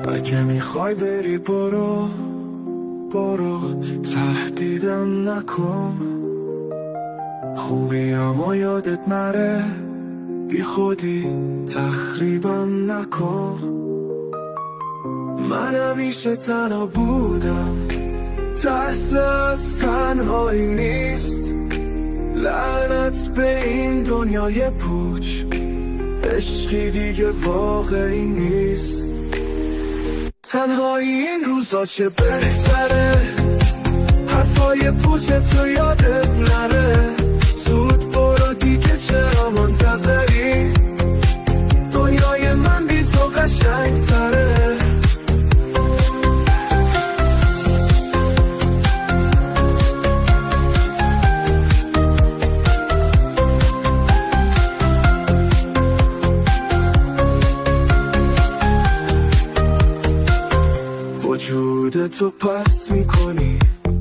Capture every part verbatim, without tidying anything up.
اگه میخوای بری برو برو، تهدیدم نکن. خوبی اما یادت نره، بی خودی تخریبم نکن. من همیشه تنها بودم، ترس از تنهایی نیست. لعنت به این دنیای پوچ، عشقی دیگه واقعی نیست. تنهایی این روزا چه بهتره، حرفای پوچ تو یادت نره. زود برو دیگه، چرا منتظری؟ دنیای من بی تو قشنگ تره. وجود تو پس میکنی،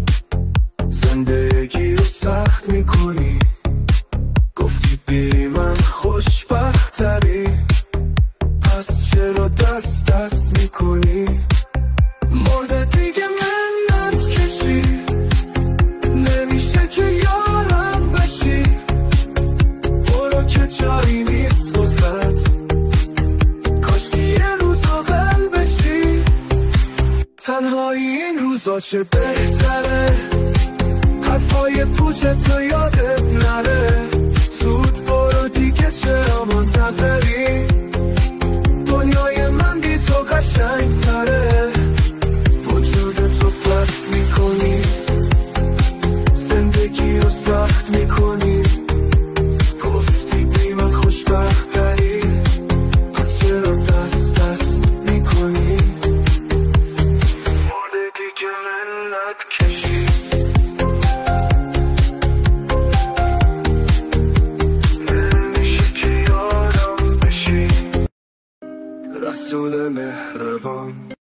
زندگی رو سخت میکنی. گفتی بی من خوشبختری، پس چرا دست دست میکنی؟ مرده دیگه منت کشی، نمیشه که یارم بشی. برو که جایی نیست وسط، کاشکی یه روزا قلب بشی. تنهایی این روزا چه بهتره، حرفای پوچ تو یادت نره. زود برو دیگه، چرا منتظری؟ دنیای من بی تو قشنگ تره. وجود تو پس میکنی، زندگی رو سخت میکنی. گفتی بی من خوشبختری، پس چرا دست دست میکنی؟ مرده دیگه منت کشی، رسول مهربان.